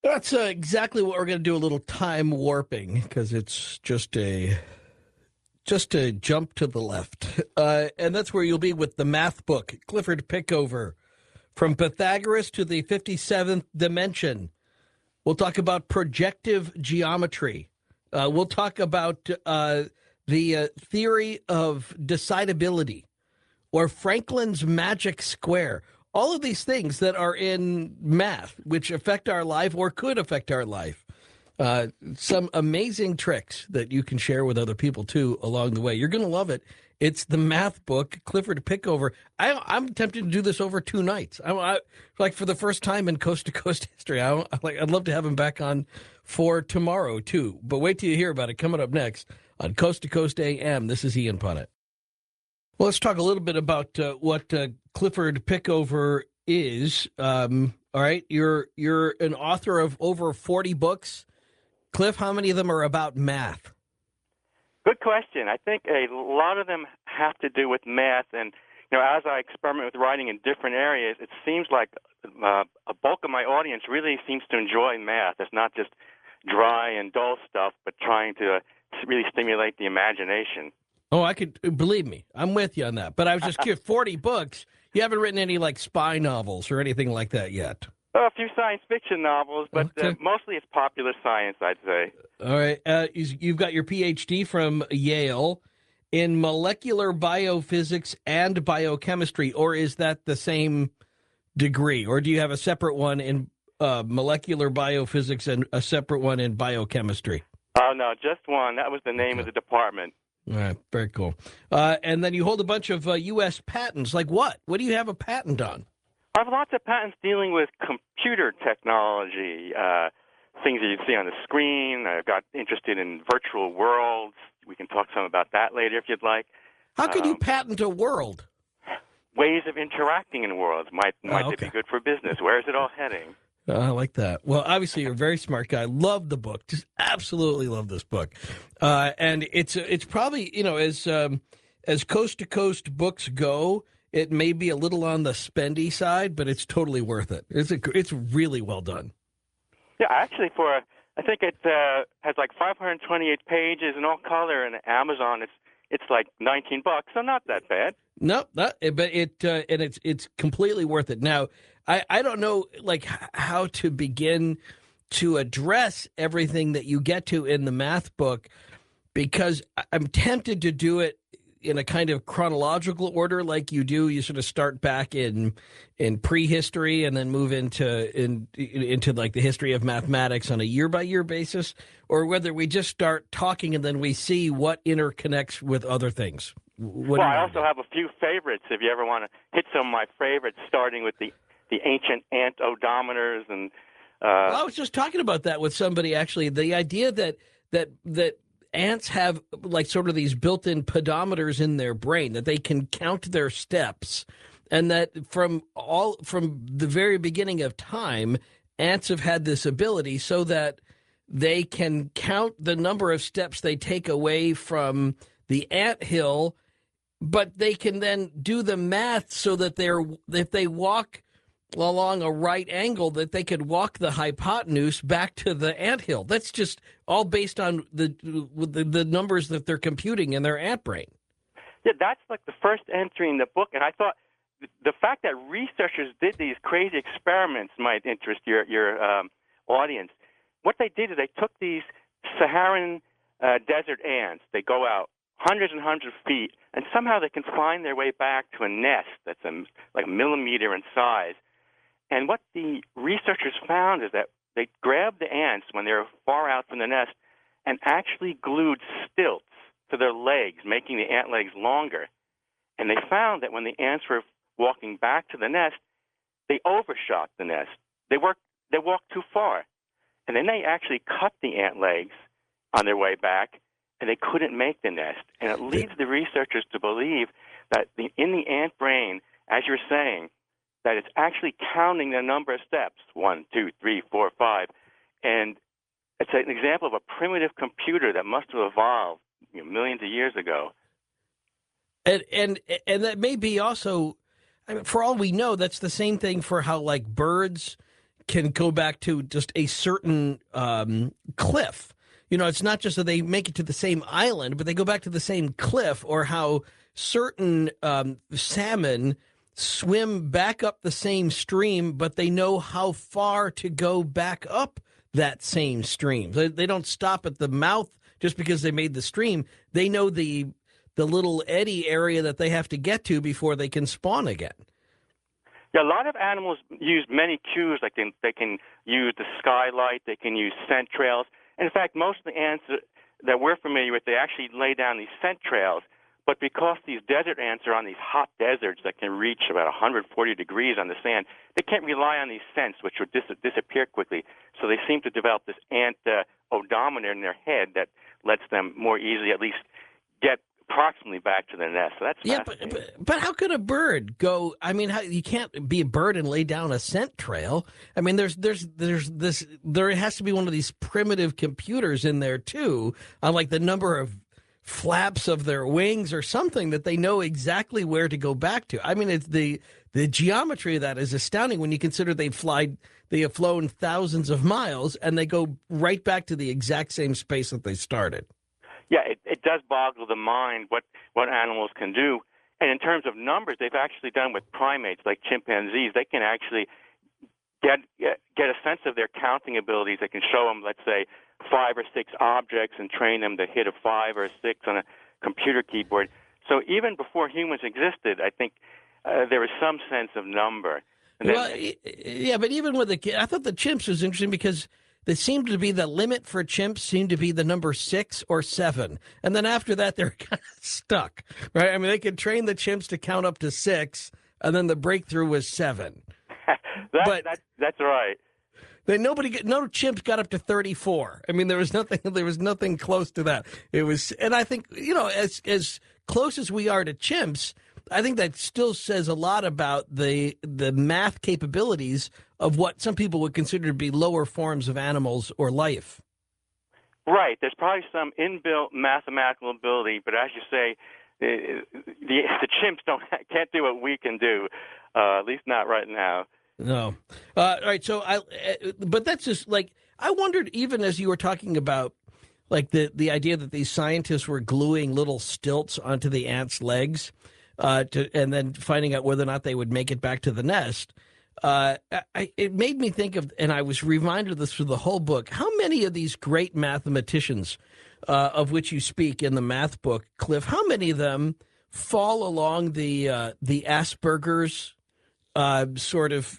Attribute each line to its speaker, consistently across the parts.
Speaker 1: That's exactly what we're going to do, a little time warping, because it's just a jump to the left. And that's where you'll be with the math book, Clifford Pickover, From Pythagoras to the 57th Dimension. We'll talk about projective geometry. We'll talk about the theory of decidability or Franklin's magic square. All of these things that are in math, which affect our life or could affect our life. Some amazing tricks that you can share with other people too along the way. You're going to love it. It's the math book, Clifford Pickover. I'm tempted to do this over 2 nights. Like for the first time in Coast to Coast history. I'd love to have him back on for tomorrow too. But wait till you hear about it coming up next on Coast to Coast AM. This is Ian Punnett. Well, let's talk a little bit about what Clifford Pickover is. All right, you're an author of over 40 books. Cliff, how many of them are about math?
Speaker 2: Good question. I think a lot of them have to do with math, and as I experiment with writing in different areas, it seems like a bulk of my audience really seems to enjoy math. It's not just dry and dull stuff, but trying to really stimulate the imagination.
Speaker 1: Oh, I could believe me. I'm with you on that. But I was just curious. 40 books. You haven't written any like spy novels or anything like that yet.
Speaker 2: A few science fiction novels, but
Speaker 1: Okay.
Speaker 2: mostly it's popular science, I'd say.
Speaker 1: All right. You've got your PhD from Yale in molecular biophysics and biochemistry, or is that the same degree? Or do you have a separate one in molecular biophysics and a separate one in biochemistry?
Speaker 2: Oh, no, just one. That was the name of the department.
Speaker 1: All right. Very cool. And then you hold a bunch of U.S. patents. Like what? What do you have a patent on?
Speaker 2: I have lots of patents dealing with computer technology, things that you see on the screen. I got interested in virtual worlds. We can talk some about that later if you'd like.
Speaker 1: How could you patent a world?
Speaker 2: Ways of interacting in worlds. Might
Speaker 1: okay.
Speaker 2: they be good for business? Where is it all heading?
Speaker 1: I like that. Well, obviously, you're a very smart guy. Love the book. Just absolutely love this book. And it's probably, as coast to coast books go, it may be a little on the spendy side, but it's totally worth it. It's really well done.
Speaker 2: Yeah, actually, I think it has like 528 pages in all color, and Amazon it's like $19, so not that bad.
Speaker 1: No, but it's completely worth it. Now, I don't know like how to begin to address everything that you get to in the math book, because I'm tempted to do it in a kind of chronological order like you do. You sort of start back in prehistory and then move into like the history of mathematics on a year by year basis, or whether we just start talking and then we see what interconnects with other things.
Speaker 2: Well, I also have a few favorites if you ever want to hit some of my favorites, starting with the ancient ant odometers and
Speaker 1: well, I was just talking about that with somebody actually. The idea that ants have like sort of these built-in pedometers in their brain, that they can count their steps, and that from the very beginning of time, ants have had this ability so that they can count the number of steps they take away from the anthill, but they can then do the math so that if they walk along a right angle, that they could walk the hypotenuse back to the anthill. That's just all based on the numbers that they're computing in their ant brain.
Speaker 2: Yeah, that's like the first entry in the book, and I thought the fact that researchers did these crazy experiments might interest your audience. What they did is they took these Saharan desert ants. They go out hundreds and hundreds of feet, and somehow they can find their way back to a nest that's like a millimeter in size. And what the researchers found is that they grabbed the ants when they were far out from the nest and actually glued stilts to their legs, making the ant legs longer. And they found that when the ants were walking back to the nest, they overshot the nest. They walked too far. And then they actually cut the ant legs on their way back, and they couldn't make the nest. And it leads the researchers to believe that in the ant brain, as you're saying, that it's actually counting the number of steps, 1, 2, 3, 4, 5. And it's an example of a primitive computer that must have evolved millions of years ago.
Speaker 1: And that may be also, I mean, for all we know, that's the same thing for how like birds can go back to just a certain cliff. You know, it's not just that they make it to the same island, but they go back to the same cliff, or how certain salmon swim back up the same stream, but they know how far to go back up that same stream. They don't stop at the mouth just because they made the stream. They know the little eddy area that they have to get to before they can spawn again.
Speaker 2: Yeah, a lot of animals use many cues. Like they can use the skylight, they can use scent trails. And in fact, most of the ants that we're familiar with, they actually lay down these scent trails. But because these desert ants are on these hot deserts that can reach about 140 degrees on the sand, they can't rely on these scents, which would disappear quickly. So they seem to develop this ant odometer in their head that lets them more easily at least get approximately back to the nest. So that's
Speaker 1: but how could a bird go? I mean, you can't be a bird and lay down a scent trail. I mean, there has to be one of these primitive computers in there too, on like the number of flaps of their wings or something, that they know exactly where to go back to. I mean, it's the geometry of that is astounding when you consider they have flown thousands of miles and they go right back to the exact same space that they started.
Speaker 2: Yeah, it does boggle the mind what animals can do. And in terms of numbers, they've actually done with primates like chimpanzees. They can actually get a sense of their counting abilities. They can show them, let's say, 5 or 6 objects and train them to hit a 5 or a 6 on a computer keyboard. So even before humans existed, I think there was some sense of number.
Speaker 1: Yeah, but even with I thought the chimps was interesting because there seemed to be the limit for chimps seemed to be the number 6 or 7. And then after that, they're kind of stuck, right? I mean, they could train the chimps to count up to 6, and then the breakthrough was 7.
Speaker 2: That's right.
Speaker 1: Then no chimps got up to 34. I mean, there was nothing close to that. It was, and I think, you know, as close as we are to chimps, I think that still says a lot about the math capabilities of what some people would consider to be lower forms of animals or life.
Speaker 2: Right. There's probably some inbuilt mathematical ability, but as you say, the chimps can't do what we can do, at least not right now.
Speaker 1: No. All right. So but that's just like, I wondered, even as you were talking about, like the idea that these scientists were gluing little stilts onto the ants' legs, and then finding out whether or not they would make it back to the nest. It made me think of, and I was reminded of this through the whole book, how many of these great mathematicians, of which you speak in the math book, Cliff, how many of them fall along the Asperger's sort of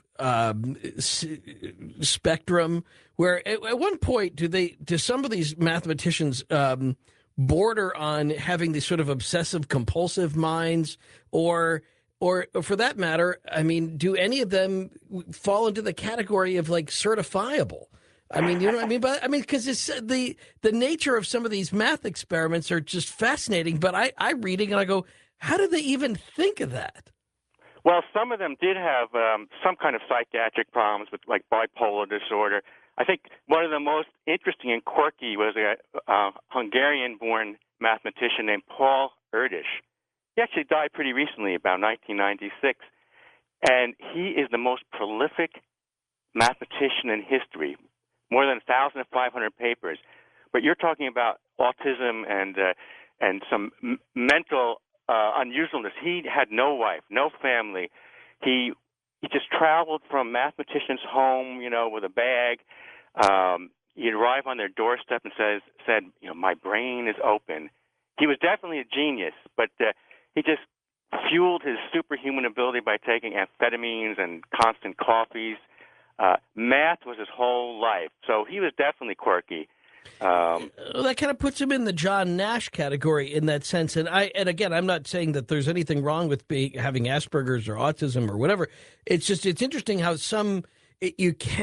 Speaker 1: spectrum, where at one point do some of these mathematicians border on having these sort of obsessive compulsive minds, or for that matter, I mean, do any of them fall into the category of like certifiable? I mean, you know what I mean? But I mean, because it's the nature of some of these math experiments are just fascinating. But I'm reading and I go, how did they even think of that?
Speaker 2: Well, some of them did have some kind of psychiatric problems with like bipolar disorder. I think one of the most interesting and quirky was a Hungarian-born mathematician named Paul Erdős. He actually died pretty recently, about 1996, and he is the most prolific mathematician in history, more than 1,500 papers. But you're talking about autism and some mental unusualness. He had no wife, no family. He just traveled from mathematician's home, you know, with a bag. He'd arrive on their doorstep and said, you know, my brain is open. He was definitely a genius, but he just fueled his superhuman ability by taking amphetamines and constant coffees. Math was his whole life, so he was definitely quirky.
Speaker 1: That kind of puts him in the John Nash category in that sense. And again, I'm not saying that there's anything wrong with having Asperger's or autism or whatever. It's just, it's interesting how some of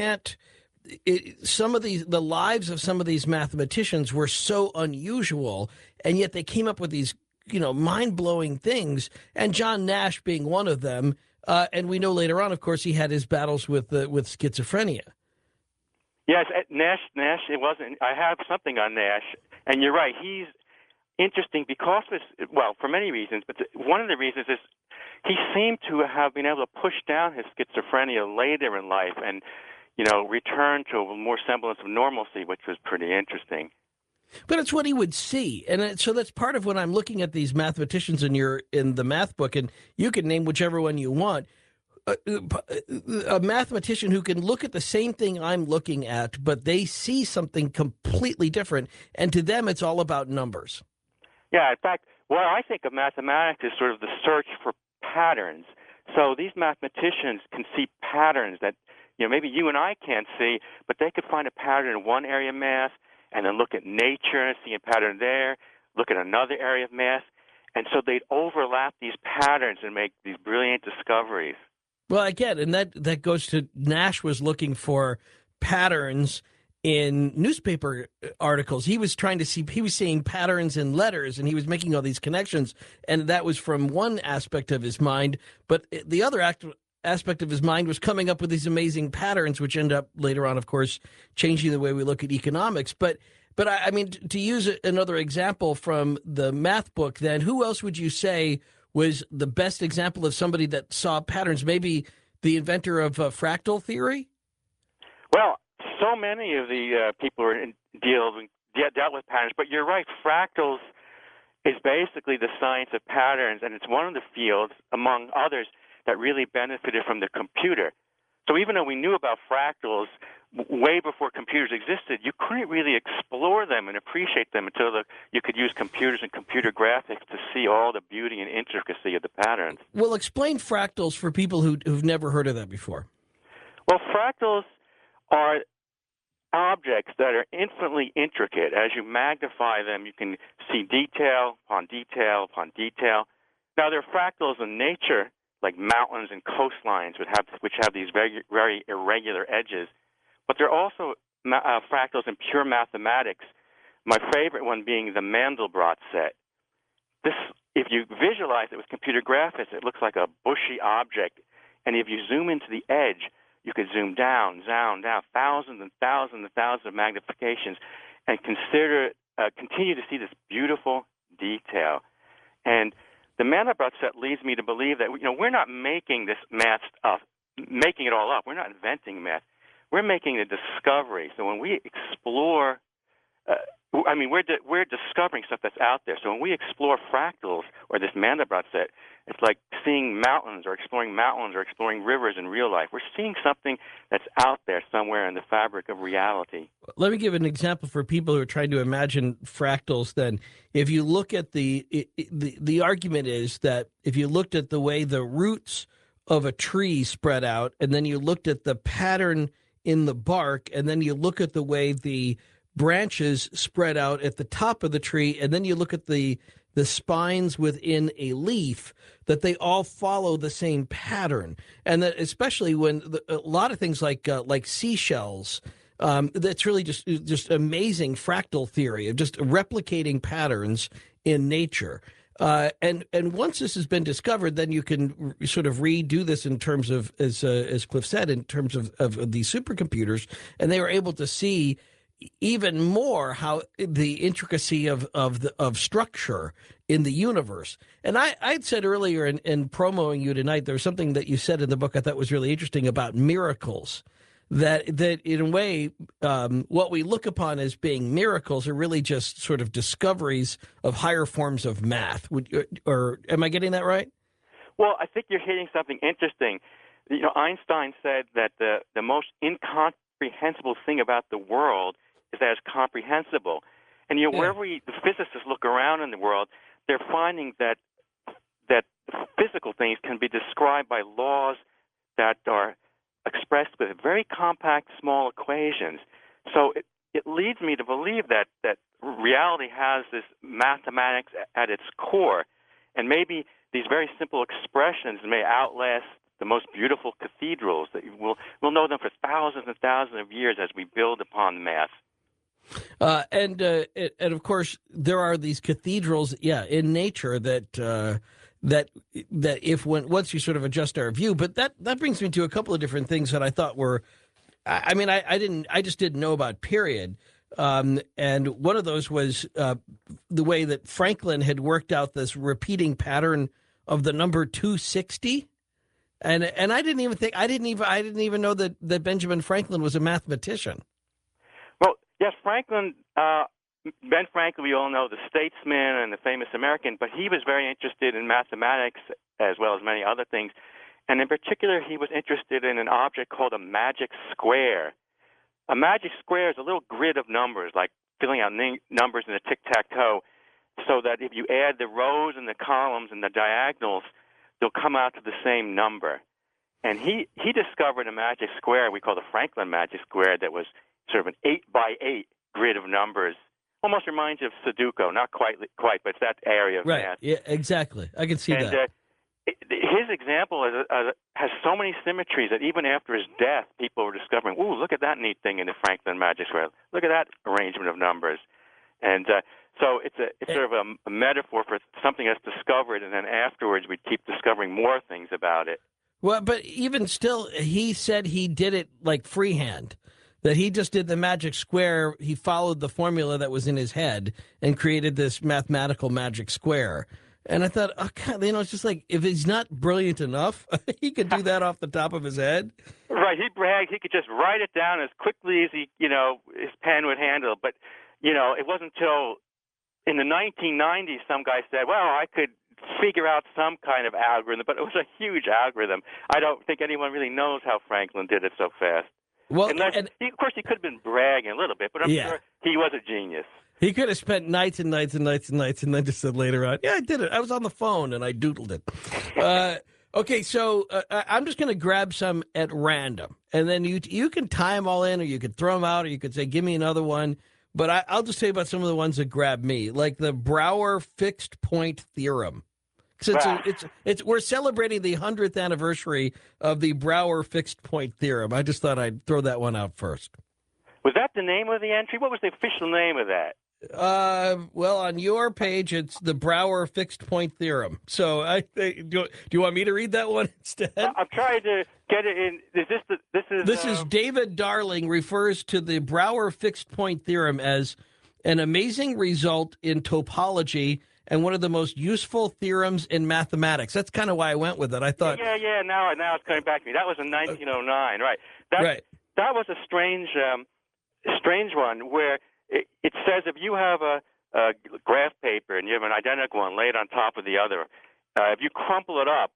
Speaker 1: the lives of some of these mathematicians were so unusual, and yet they came up with these, you know, mind-blowing things, and John Nash being one of them. And we know later on, of course, he had his battles with schizophrenia.
Speaker 2: Yes, Nash, it wasn't. I have something on Nash, and you're right. He's interesting because for many reasons, but one of the reasons is he seemed to have been able to push down his schizophrenia later in life, and return to a more semblance of normalcy, which was pretty interesting.
Speaker 1: But it's what he would see, and so that's part of when I'm looking at these mathematicians in the math book, and you can name whichever one you want. A mathematician who can look at the same thing I'm looking at, but they see something completely different, and to them it's all about numbers.
Speaker 2: Yeah, in fact, what I think of mathematics is sort of the search for patterns. So these mathematicians can see patterns that maybe you and I can't see, but they could find a pattern in one area of math, and then look at nature and see a pattern there, look at another area of math, and so they'd overlap these patterns and make these brilliant discoveries.
Speaker 1: Well, again, and that goes to Nash was looking for patterns in newspaper articles. He was seeing patterns in letters, and he was making all these connections, and that was from one aspect of his mind, but the other aspect of his mind was coming up with these amazing patterns, which end up later on, of course, changing the way we look at economics. But I mean, to use another example from the math book, then who else would you say was the best example of somebody that saw patterns? Maybe the inventor of fractal theory?
Speaker 2: Well, so many of the people who dealt with patterns, but you're right. Fractals is basically the science of patterns, and it's one of the fields, among others, that really benefited from the computer. So even though we knew about fractals way before computers existed, you couldn't really explore them and appreciate them until you could use computers and computer graphics to see all the beauty and intricacy of the patterns.
Speaker 1: Well, explain fractals for people who've never heard of that before.
Speaker 2: Well, fractals are objects that are infinitely intricate. As you magnify them, you can see detail upon detail upon detail. Now, there are fractals in nature, like mountains and coastlines, which have these very, very irregular edges. But there are also fractals in pure mathematics, my favorite one being the Mandelbrot set. This, if you visualize it with computer graphics, it looks like a bushy object. And if you zoom into the edge, you could zoom down, thousands and thousands and thousands of magnifications, and continue to see this beautiful detail. And the Mandelbrot set leads me to believe that we're not making this math stuff, making it all up. We're not inventing math. We're making a discovery. So when we explore, we're discovering stuff that's out there. So when we explore fractals or this Mandelbrot set, it's like seeing mountains or exploring rivers in real life. We're seeing something that's out there somewhere in the fabric of reality.
Speaker 1: Let me give an example for people who are trying to imagine fractals. Then, if you look at the argument is that if you looked at the way the roots of a tree spread out, and then you looked at the pattern in the bark, and then you look at the way the branches spread out at the top of the tree, and then you look at the spines within a leaf, that they all follow the same pattern. And that especially when a lot of things like seashells, that's really just amazing fractal theory of just replicating patterns in nature. And once this has been discovered, then you can sort of redo this in terms of, as Cliff said, in terms of these supercomputers, and they were able to see even more how the intricacy of structure in the universe. And I'd said earlier in promoting you tonight, there was something that you said in the book I thought was really interesting about miracles. That in a way, what we look upon as being miracles are really just sort of discoveries of higher forms of math. Or am I getting that right?
Speaker 2: Well, I think you're hitting something interesting. Einstein said that the most incomprehensible thing about the world is that it's comprehensible. And wherever the physicists look around in the world, they're finding that physical things can be described by laws that are expressed with very compact, small equations. So it leads me to believe that reality has this mathematics at its core, and maybe these very simple expressions may outlast the most beautiful cathedrals. That we'll know them for thousands and thousands of years as we build upon math.
Speaker 1: And of course, there are these cathedrals, in nature that once you sort of adjust our view, but that brings me to a couple of different things that I thought were, I just didn't know about, period. And one of those was the way that Franklin had worked out this repeating pattern of the number 260. And I didn't even know that Benjamin Franklin was a mathematician.
Speaker 2: Well, yes, Franklin, Ben Franklin, we all know, the statesman and the famous American, but he was very interested in mathematics as well as many other things. And in particular, he was interested in an object called a magic square. A magic square is a little grid of numbers, like filling out numbers in a tic-tac-toe, so that if you add the rows and the columns and the diagonals, they'll come out to the same number. And he discovered a magic square we call the Franklin magic square that was sort of an 8x8 grid of numbers. Almost reminds you of Sudoku, not quite, but it's that area of
Speaker 1: Right.
Speaker 2: math.
Speaker 1: Yeah, exactly. I can see that.
Speaker 2: His example has so many symmetries that even after his death, people were discovering, ooh, look at that neat thing in the Franklin magic square. Look at that arrangement of numbers. And so it's sort of a metaphor for something that's discovered, and then afterwards we keep discovering more things about it.
Speaker 1: Well, but even still, he said he did it like freehand, that he just did the magic square. He followed the formula that was in his head and created this mathematical magic square. And I thought, oh, God, it's just like, if he's not brilliant enough, he could do that off the top of his head.
Speaker 2: Right. He bragged he could just write it down as quickly as his pen would handle. But, it wasn't until in the 1990s some guy said, well, I could figure out some kind of algorithm, but it was a huge algorithm. I don't think anyone really knows how Franklin did it so fast.
Speaker 1: Well,
Speaker 2: of course, he could have been bragging a little bit, but I'm sure he was a genius.
Speaker 1: He could have spent nights and nights and nights and nights and then just said later on, yeah, I did it. I was on the phone and I doodled it. Okay, so I'm just going to grab some at random. And then you can tie them all in, or you could throw them out, or you could say, give me another one. But I'll just tell you about some of the ones that grab me, like the Brouwer fixed point theorem. So we're celebrating the 100th anniversary of the Brouwer fixed point theorem. I just thought I'd throw that one out first.
Speaker 2: Was that the name of the entry? What was the official name of that?
Speaker 1: Well, on your page, it's the Brouwer fixed point theorem. So, do you want me to read that one instead?
Speaker 2: I'm trying to get it in. This
Speaker 1: is David Darling refers to the Brouwer fixed point theorem as an amazing result in topology and one of the most useful theorems in mathematics. That's kind of why I went with it. I thought,
Speaker 2: yeah. Now it's coming back to me. That was in 1909, right? That was a strange one where. It says if you have a graph paper and you have an identical one laid on top of the other, if you crumple it up,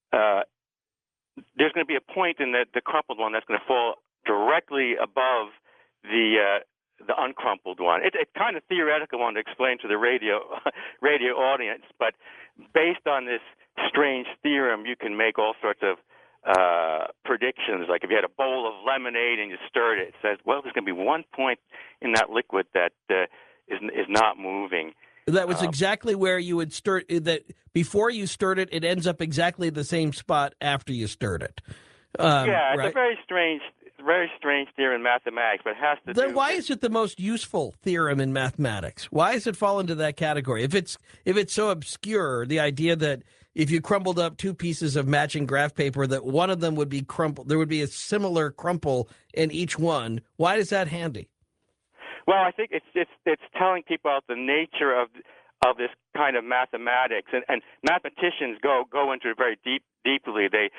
Speaker 2: there's going to be a point in the crumpled one that's going to fall directly above the uncrumpled one. It's kind of theoretical one to explain to the radio audience, but based on this strange theorem, you can make all sorts of predictions. Like if you had a bowl of lemonade and you stirred it, it says, well, there's going to be one point in that liquid that is not moving.
Speaker 1: That was exactly where you would stir it. That before you stirred it, it ends up exactly the same spot after you stirred it.
Speaker 2: It's a very strange theorem in mathematics, but it has to.
Speaker 1: Then why is it the most useful theorem in mathematics? Why does it fall into that category? If it's so obscure, the idea that if you crumpled up two pieces of matching graph paper, that one of them would be crumpled, there would be a similar crumple in each one. Why is that handy?
Speaker 2: Well, I think it's telling people about the nature of this kind of mathematics, and mathematicians go into it very deeply. They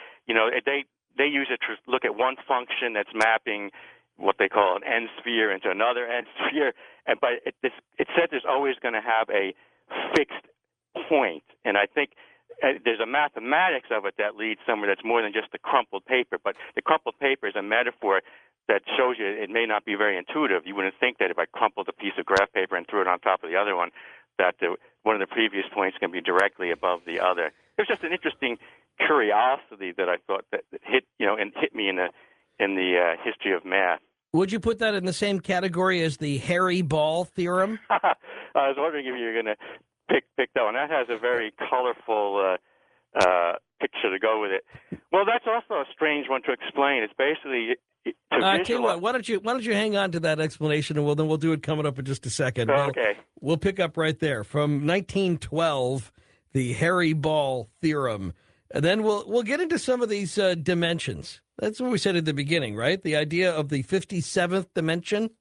Speaker 2: use it to look at one function that's mapping what they call an n sphere into another n sphere, but it says there's always going to have a fixed point, and I think. There's a mathematics of it that leads somewhere that's more than just the crumpled paper. But the crumpled paper is a metaphor that shows you it may not be very intuitive. You wouldn't think that if I crumpled a piece of graph paper and threw it on top of the other one, that one of the previous points can be directly above the other. It was just an interesting curiosity that I thought that hit me in the history of math.
Speaker 1: Would you put that in the same category as the Harry Ball theorem?
Speaker 2: I was wondering if you were going to pick that one. That has a very colorful picture to go with it. Well, that's also a strange one to explain. It's basically
Speaker 1: I tell you what, why don't you hang on to that explanation, and we'll do it coming up in just a second.
Speaker 2: Okay.
Speaker 1: We'll pick up right there from 1912, the Harry Ball theorem, and then we'll get into some of these dimensions. That's what we said at the beginning, right? The idea of the 57th dimension.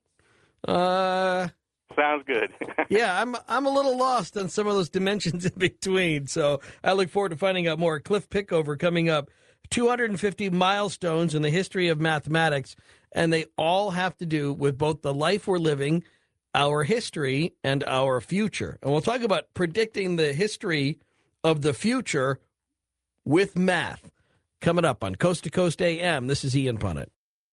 Speaker 2: Sounds good.
Speaker 1: Yeah, I'm a little lost on some of those dimensions in between, so I look forward to finding out more. Cliff Pickover coming up 250 milestones in the history of mathematics, and they all have to do with both the life we're living, our history, and our future. And we'll talk about predicting the history of the future with math coming up on Coast to Coast AM. This is Ian Punnett.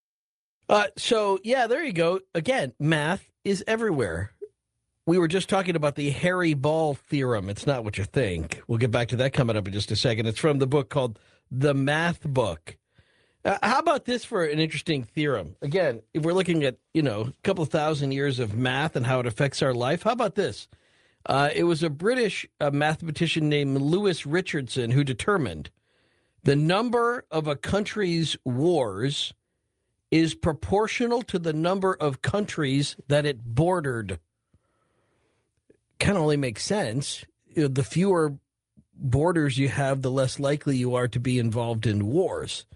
Speaker 1: There you go. Again, math is everywhere. We were just talking about the Harry Ball theorem. It's not what you think. We'll get back to that coming up in just a second. It's from the book called The Math Book. How about this for an interesting theorem? Again, if we're looking at, a couple of thousand years of math and how it affects our life, how about this? It was a British mathematician named Lewis Richardson who determined the number of a country's wars is proportional to the number of countries that it bordered. Kind of only makes sense. The fewer borders you have, the less likely you are to be involved in wars.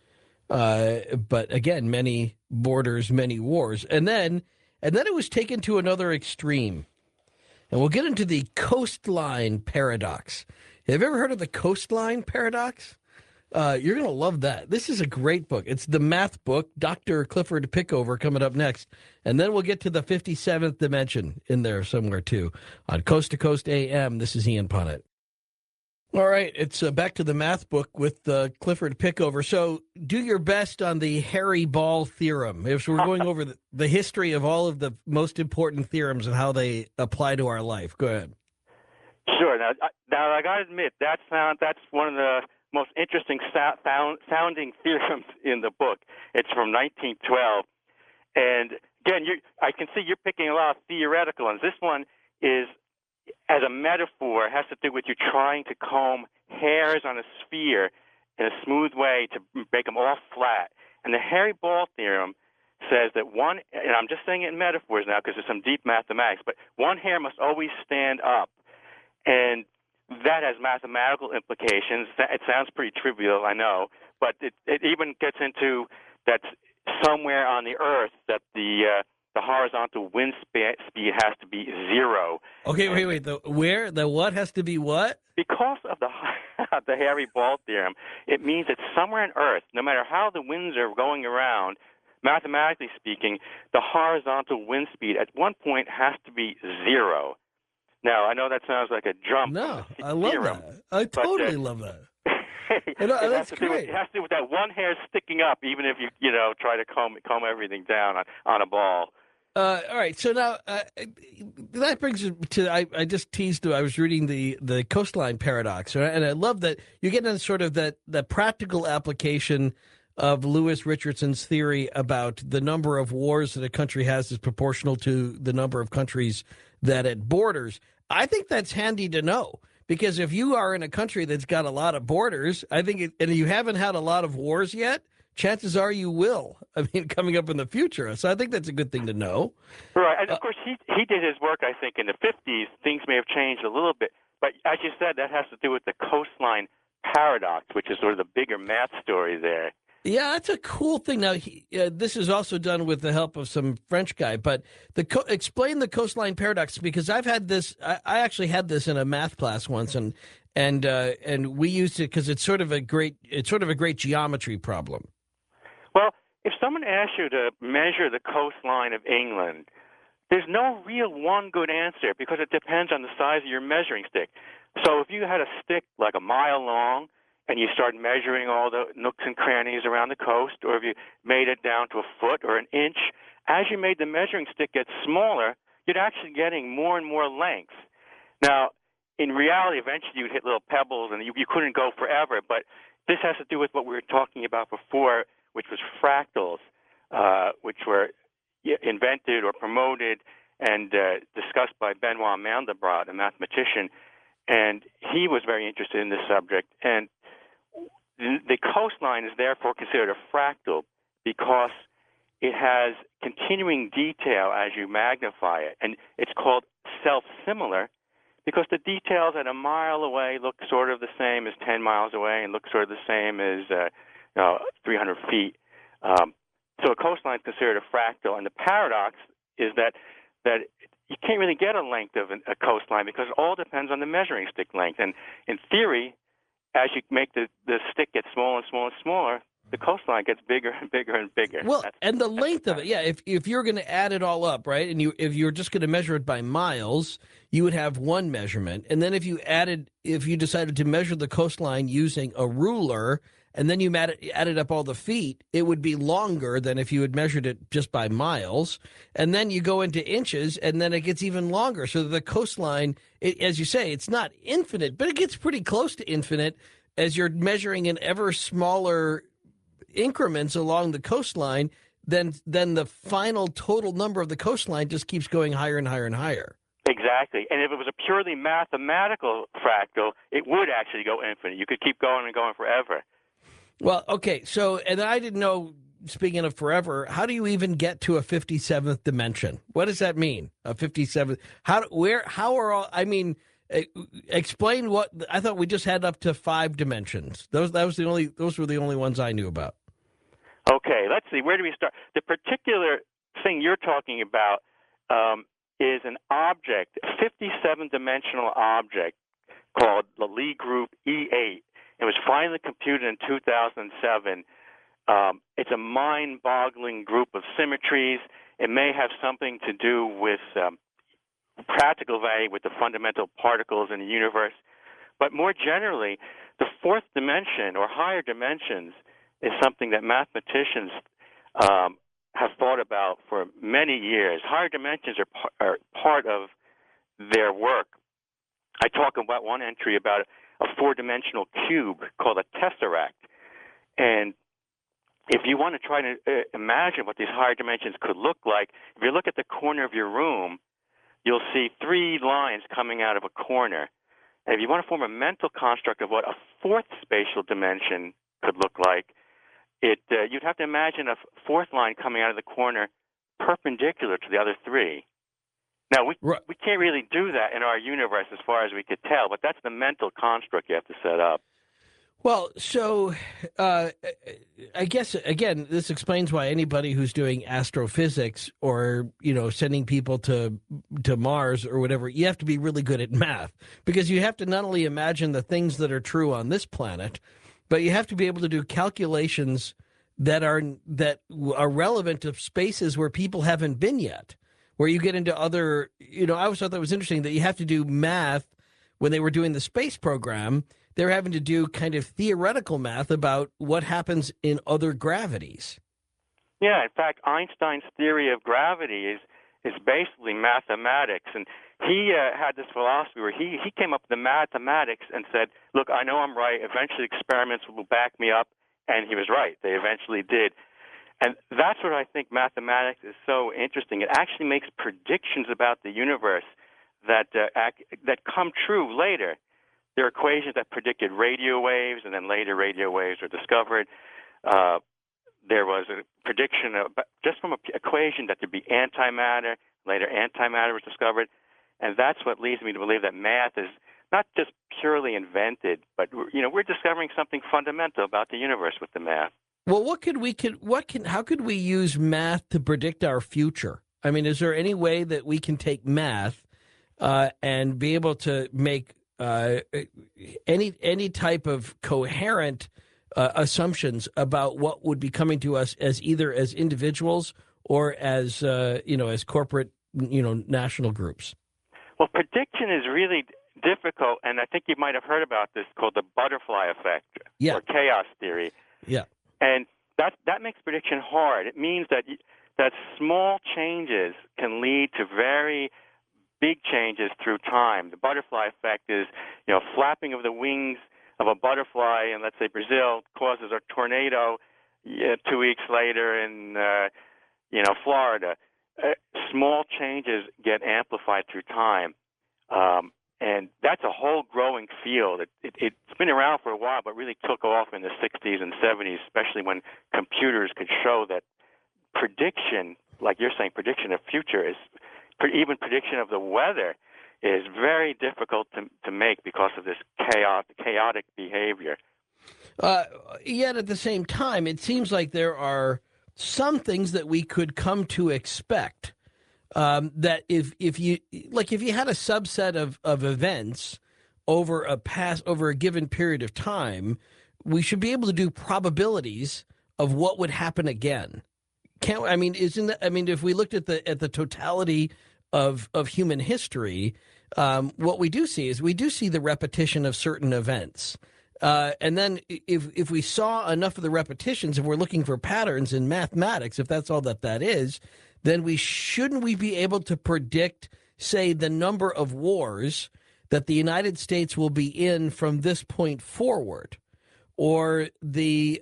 Speaker 1: But again, many borders, many wars. And then it was taken to another extreme. And we'll get into the coastline paradox. Have you ever heard of the coastline paradox? You're going to love that. This is a great book. It's The Math Book, Dr. Clifford Pickover coming up next. And then we'll get to the 57th dimension in there somewhere, too. On Coast to Coast AM, this is Ian Punnett. All right, it's back to The Math Book with Clifford Pickover. So do your best on the Harry Ball theorem. If we're going over the history of all of the most important theorems and how they apply to our life. Go ahead.
Speaker 2: Sure. Now I got to admit, that's one of the most interesting sounding theorems in the book. It's from 1912. And again, I can see you're picking a lot of theoretical ones. This one is, as a metaphor, has to do with you trying to comb hairs on a sphere in a smooth way to make them all flat. And the Harry Ball theorem says that and I'm just saying it in metaphors now because there's some deep mathematics, but one hair must always stand up. And that has mathematical implications. It sounds pretty trivial, I know, but it even gets into that somewhere on the Earth that the horizontal wind speed has to be zero.
Speaker 1: Okay, wait. The what has to be what?
Speaker 2: Because of the Harry Ball theorem, it means that somewhere on Earth, no matter how the winds are going around, mathematically speaking, the horizontal wind speed at one point has to be zero. Now, I know that sounds like a jump.
Speaker 1: No, I love that. I totally love that. That's great.
Speaker 2: It has to do with that one hair sticking up, even if you try to comb everything down on a ball.
Speaker 1: All right. So now that brings us to I just teased. I was reading the coastline paradox, right? And I love that you're getting sort of that practical application of Lewis Richardson's theory about the number of wars that a country has is proportional to the number of countries that it borders. I think that's handy to know, because if you are in a country that's got a lot of borders, I think, and you haven't had a lot of wars yet, chances are you will. I mean, coming up in the future. So I think that's a good thing to know.
Speaker 2: Right. And of course, he did his work, I think, in the 50s. Things may have changed a little bit. But as you said, that has to do with the coastline paradox, which is sort of the bigger math story there.
Speaker 1: Yeah, that's a cool thing. Now, this is also done with the help of some French guy. But explain the coastline paradox, because I've had this. I actually had this in a math class once, and we used it because it's sort of a great geometry problem.
Speaker 2: Well, if someone asks you to measure the coastline of England, there's no real one good answer because it depends on the size of your measuring stick. So if you had a stick like a mile long and you start measuring all the nooks and crannies around the coast, or if you made it down to a foot or an inch, as you made the measuring stick get smaller, you'd actually getting more and more length. Now, in reality, eventually you'd hit little pebbles and you couldn't go forever, but this has to do with what we were talking about before, which was fractals, which were invented or promoted and discussed by Benoit Mandelbrot, a mathematician, and he was very interested in this subject. And the coastline is therefore considered a fractal because it has continuing detail as you magnify it, and it's called self-similar because the details at a mile away look sort of the same as 10 miles away and look sort of the same as 300 feet. So a coastline is considered a fractal, and the paradox is that you can't really get a length of a coastline because it all depends on the measuring stick length. And in theory, as you make the stick get smaller and smaller and smaller, the coastline gets bigger and bigger and bigger.
Speaker 1: Well, and the length of it, yeah. If you're going to add it all up, right, and if you're just going to measure it by miles, you would have one measurement, and then if you decided to measure the coastline using a ruler, and then you added up all the feet, it would be longer than if you had measured it just by miles, and then you go into inches, and then it gets even longer. So the coastline, as you say, it's not infinite, but it gets pretty close to infinite as you're measuring in ever smaller increments along the coastline. Then the final total number of the coastline just keeps going higher and higher and higher.
Speaker 2: Exactly. And if it was a purely mathematical fractal, it would actually go infinite. You could keep going and going forever.
Speaker 1: Well, okay. So, and I didn't know, speaking of forever, how do you even get to a 57th dimension? What does that mean? A 57th? Explain what, I thought we just had up to 5 dimensions. Those were the only ones I knew about.
Speaker 2: Okay, let's see. Where do we start? The particular thing you're talking about is an object, a 57-dimensional object called the Lie group E8. It was finally computed in 2007. It's a mind-boggling group of symmetries. It may have something to do with practical value with the fundamental particles in the universe. But more generally, the fourth dimension or higher dimensions is something that mathematicians have thought about for many years. Higher dimensions are part of their work. I talk about one entry about a 4-dimensional cube called a tesseract. And if you want to try to imagine what these higher dimensions could look like, if you look at the corner of your room, you'll see 3 lines coming out of a corner. And if you want to form a mental construct of what a fourth spatial dimension could look like, you'd have to imagine a fourth line coming out of the corner perpendicular to the other 3. Now, we can't really do that in our universe as far as we could tell, but that's the mental construct you have to set up.
Speaker 1: Well, so I guess, again, this explains why anybody who's doing astrophysics or, sending people to Mars or whatever, you have to be really good at math, because you have to not only imagine the things that are true on this planet, but you have to be able to do calculations that are relevant to spaces where people haven't been yet, where you get into other, I always thought that was interesting that you have to do math. When they were doing the space program, they're having to do kind of theoretical math about what happens in other gravities.
Speaker 2: Yeah, in fact, Einstein's theory of gravity is basically mathematics. And he had this philosophy where he came up with the mathematics and said, look, I know I'm right. Eventually experiments will back me up. And he was right. They eventually did. And that's what I think mathematics is so interesting. It actually makes predictions about the universe that come true later. There are equations that predicted radio waves, and then later radio waves were discovered. There was a prediction just from an equation that there'd be antimatter. Later, antimatter was discovered. And that's what leads me to believe that math is not just purely invented, but we're discovering something fundamental about the universe with the math.
Speaker 1: Well, how could we use math to predict our future? I mean, is there any way that we can take math and be able to make any type of coherent assumptions about what would be coming to us as either as individuals or as as corporate national groups?
Speaker 2: Well, prediction is really difficult, and I think you might have heard about this, called the butterfly effect or chaos theory.
Speaker 1: Yeah,
Speaker 2: and that makes prediction hard. It means that small changes can lead to very big changes through time. The butterfly effect is, flapping of the wings of a butterfly in, let's say, Brazil causes a tornado 2 weeks later in, Florida. Small changes get amplified through time. And that's a whole growing field. It's been around for a while, but really took off in the 60s and 70s, especially when computers could show that prediction, like you're saying, prediction of future is, even prediction of the weather is very difficult to make because of this chaotic behavior.
Speaker 1: Yet at the same time, it seems like there are some things that we could come to expect. That if you had a subset of events over a given period of time, we should be able to do probabilities of what would happen again. Can't I mean? Isn't that, I mean, if we looked at the totality of human history, what we do see is we do see the repetition of certain events. And then if we saw enough of the repetitions, if we're looking for patterns in mathematics, if that's all that is, then shouldn't we be able to predict, say, the number of wars that the United States will be in from this point forward, or the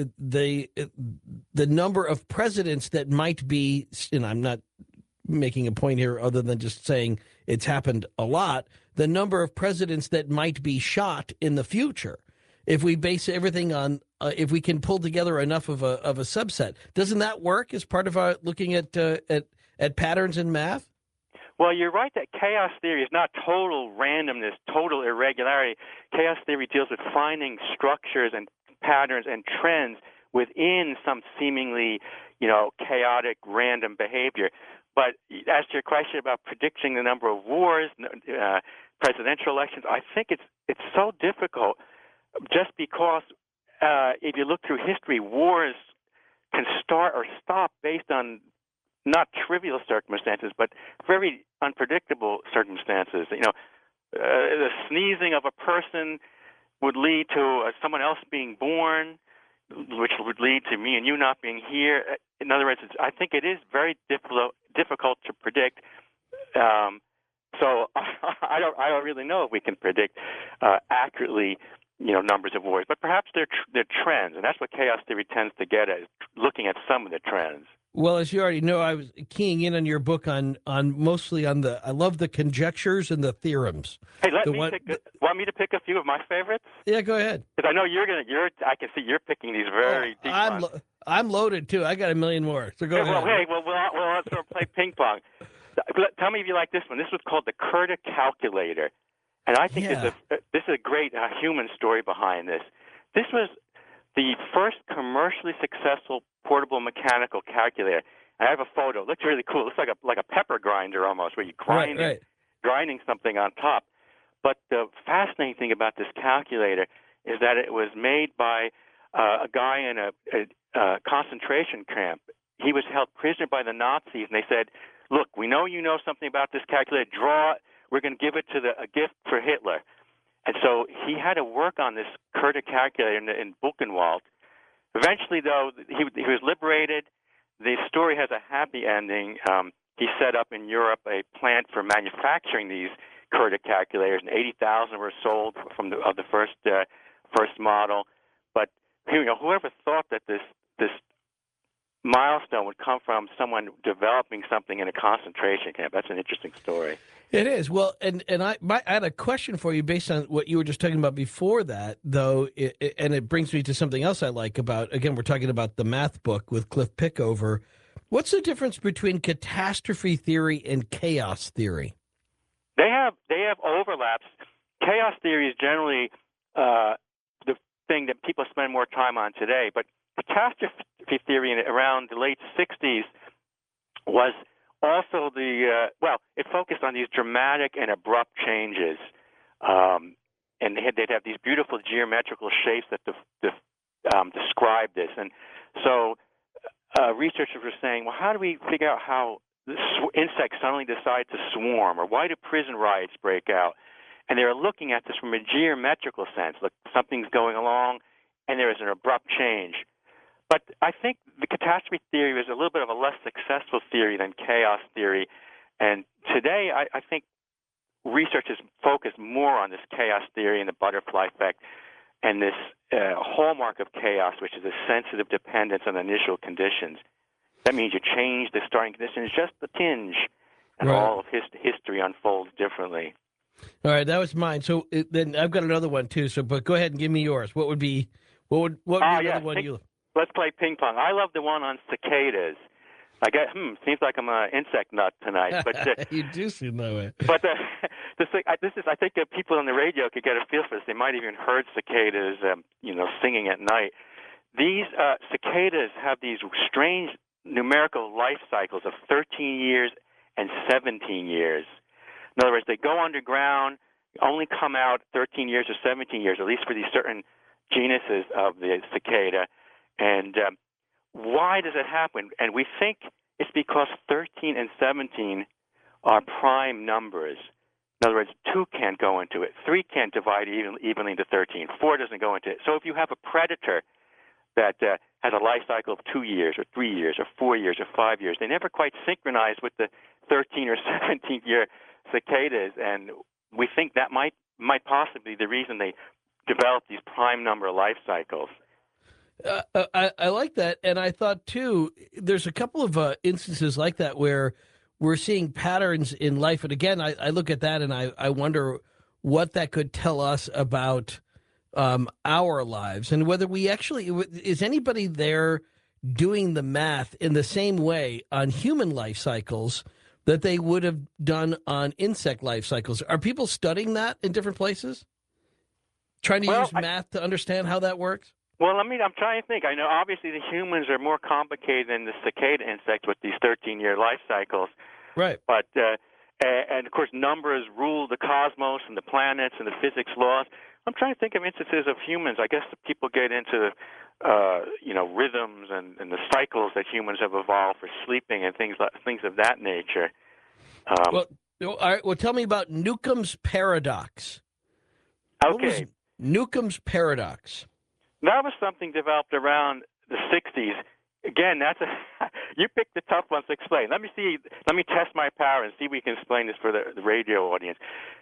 Speaker 1: number of presidents that might be, and I'm not making a point here other than just saying it's happened a lot, the number of presidents that might be shot in the future. If we base everything on, if we can pull together enough of a subset, doesn't that work as part of our looking at patterns in math?
Speaker 2: Well, you're right that chaos theory is not total randomness, total irregularity. Chaos theory deals with finding structures and patterns and trends within some seemingly, chaotic, random behavior. But as to your question about predicting the number of wars, presidential elections, I think it's so difficult just because if you look through history, wars can start or stop based on not trivial circumstances, but very unpredictable circumstances. The sneezing of a person would lead to someone else being born, which would lead to me and you not being here. In other words, I think it is very difficult to predict. So I don't really know if we can predict accurately, numbers of wars, but perhaps they're trends, and that's what chaos theory tends to get at, looking at some of the trends.
Speaker 1: Well, as you already know, I was keying in on your book on mostly on I love the conjectures and the theorems.
Speaker 2: Hey, want me to pick a few of my favorites?
Speaker 1: Yeah, go ahead.
Speaker 2: Because I know I can see you're picking these very deep ones.
Speaker 1: I'm loaded too. I got a million more. So go ahead.
Speaker 2: Let's sort of play ping pong. Tell me if you like this one. This was called the Curta calculator, and I think this is a great human story behind this. This was the first commercially successful portable mechanical calculator. And I have a photo. It looks really cool. It looks like a pepper grinder almost, where you grinding something on top. But the fascinating thing about this calculator is that it was made by a guy in a concentration camp. He was held prisoner by the Nazis, and they said, "Look, we know you know something about this calculator. Draw it. We're going to give it to a gift for Hitler." And so he had to work on this Curta calculator in Buchenwald. Eventually, though, he was liberated. The story has a happy ending. He set up in Europe a plant for manufacturing these Curta calculators, and 80,000 were sold of the first model. But whoever thought that this milestone would come from someone developing something in a concentration camp? That's an interesting story.
Speaker 1: It is. Well, and I had a question for you based on what you were just talking about before that, though, and it brings me to something else I like about, again, we're talking about the math book with Cliff Pickover. What's the difference between catastrophe theory and chaos theory?
Speaker 2: They have overlaps. Chaos theory is generally the thing that people spend more time on today, but catastrophe theory around the late 60s was also it focused on these dramatic and abrupt changes, and they'd have these beautiful geometrical shapes that describe this. And so researchers were saying, well, how do we figure out how insects suddenly decide to swarm, or why do prison riots break out? And they were looking at this from a geometrical sense. Look, something's going along, and there is an abrupt change. But I think the catastrophe theory was a little bit of a less successful theory than chaos theory. And today, I think research is focused more on this chaos theory and the butterfly effect and this hallmark of chaos, which is a sensitive dependence on initial conditions. That means you change the starting conditions just a tinge, and all of history unfolds differently.
Speaker 1: All right, that was mine. So then I've got another one too. So, but go ahead and give me yours. What would be another one you?
Speaker 2: Let's play ping pong. I love the one on cicadas. Seems like I'm an insect nut tonight. But
Speaker 1: you do seem that way.
Speaker 2: But I think people on the radio could get a feel for this. They might even heard cicadas, singing at night. These cicadas have these strange numerical life cycles of 13 years and 17 years. In other words, they go underground, only come out 13 years or 17 years, at least for these certain genuses of the cicada. And why does it happen? And we think it's because 13 and 17 are prime numbers. In other words, 2 can't go into it. 3 can't divide evenly into 13. 4 doesn't go into it. So if you have a predator that has a life cycle of 2 years or 3 years or 4 years or 5 years, they never quite synchronize with the 13 or 17-year cicadas. And we think that might possibly be the reason they develop these prime number life cycles.
Speaker 1: I like that. And I thought, too, there's a couple of instances like that where we're seeing patterns in life. And again, I look at that and I wonder what that could tell us about our lives and whether we actually, is anybody there doing the math in the same way on human life cycles that they would have done on insect life cycles? Are people studying that in different places? Trying to use math to understand how that works?
Speaker 2: Well, I'm trying to think. I know obviously the humans are more complicated than the cicada insects with these 13-year life cycles.
Speaker 1: Right.
Speaker 2: But and of course numbers rule the cosmos and the planets and the physics laws. I'm trying to think of instances of humans. I guess people get into rhythms and the cycles that humans have evolved for sleeping and things of that nature.
Speaker 1: Well, all right. Well, tell me about Newcomb's paradox.
Speaker 2: Okay.
Speaker 1: What was Newcomb's paradox?
Speaker 2: That was something developed around the 60s. Again, you picked the tough ones to explain. Let me test my power and see if we can explain this for the radio audience.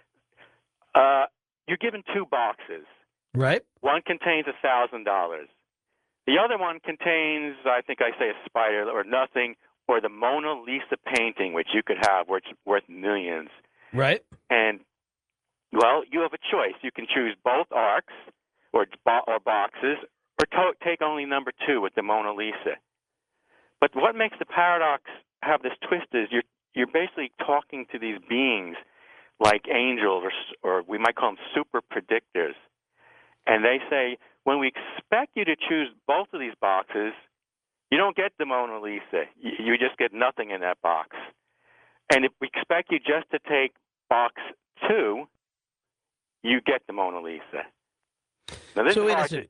Speaker 2: You're given 2 boxes.
Speaker 1: Right.
Speaker 2: One contains $1,000. The other one contains, I think I say, a spider or nothing, or the Mona Lisa painting, which you could have, which is worth millions.
Speaker 1: Right.
Speaker 2: And, well, you have a choice. You can choose both arcs or boxes, or take only number 2 with the Mona Lisa. But what makes the paradox have this twist is you're basically talking to these beings like angels, or we might call them super predictors. And they say, when we expect you to choose both of these boxes, you don't get the Mona Lisa. You just get nothing in that box. And if we expect you just to take box 2, you get the Mona Lisa. Now, this
Speaker 1: let me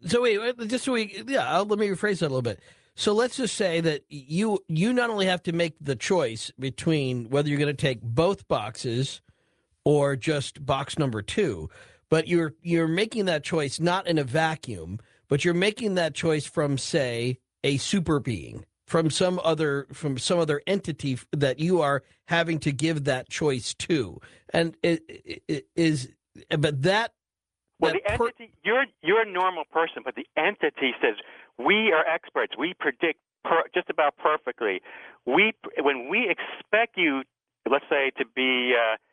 Speaker 1: rephrase that a little bit. So let's just say that you not only have to make the choice between whether you're going to take both boxes or just box number 2, but you're making that choice not in a vacuum, but you're making that choice from, say, a super being, from some other entity that you are having to give that choice to, and the
Speaker 2: entity, you're a normal person, but the entity says, we are experts. We predict just about perfectly. When we expect you, let's say, to be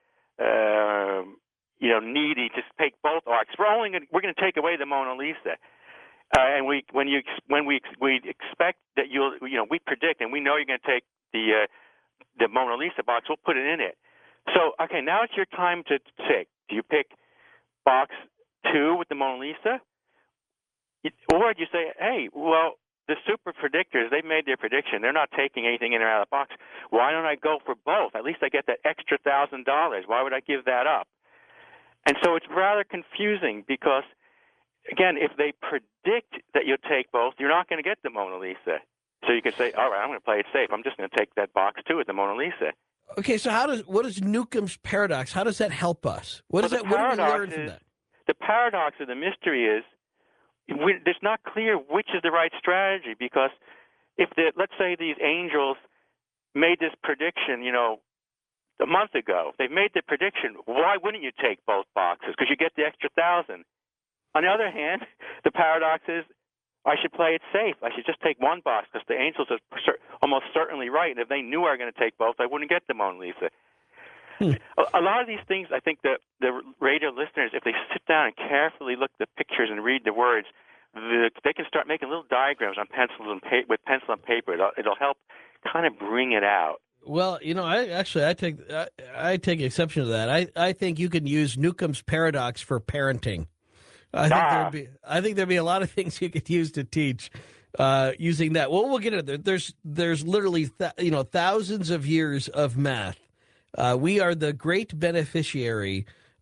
Speaker 2: needy, to take both arcs, we're going to take away the Mona Lisa. And we expect that we predict, and we know you're going to take the Mona Lisa box. We'll put it in it. So, okay, now it's your time to pick. Do you pick box 2 with the Mona Lisa? Or do you say, hey, well, the super predictors, they've made their prediction. They're not taking anything in or out of the box. Why don't I go for both? At least I get that extra $1,000. Why would I give that up? And so it's rather confusing because, again, if they predict that you'll take both, you're not going to get the Mona Lisa. So you can say, all right, I'm going to play it safe. I'm just going to take that box 2 with the Mona Lisa.
Speaker 1: Okay, so what is Newcomb's paradox? How does that help us? What do we learn from that?
Speaker 2: The paradox of the mystery is it's not clear which is the right strategy, because let's say these angels made this prediction, a month ago. They've made the prediction. Why wouldn't you take both boxes? Because you get the extra 1,000. On the other hand, the paradox is I should play it safe. I should just take one box because the angels are almost certainly right. And if they knew I were going to take both, I wouldn't get the Mona Lisa. A lot of these things, I think the radio listeners, if they sit down and carefully look at the pictures and read the words, they can start making little diagrams on with pencil and paper. It'll help kind of bring it out.
Speaker 1: Well, I take exception to that. I think you can use Newcomb's paradox for parenting. I think there'd be a lot of things you could use to teach using that. Well, we'll get into that. There's literally thousands of years of math. We are the great beneficiary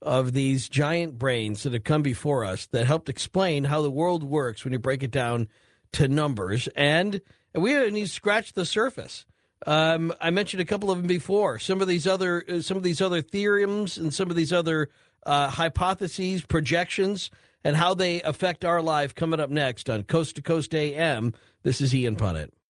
Speaker 1: of these giant brains that have come before us that helped explain how the world works when you break it down to numbers. And we haven't even scratched the surface. I mentioned a couple of them before. Some of these other theorems and some of these other hypotheses, projections, and how they affect our life coming up next on Coast to Coast AM. This is Ian Punnett.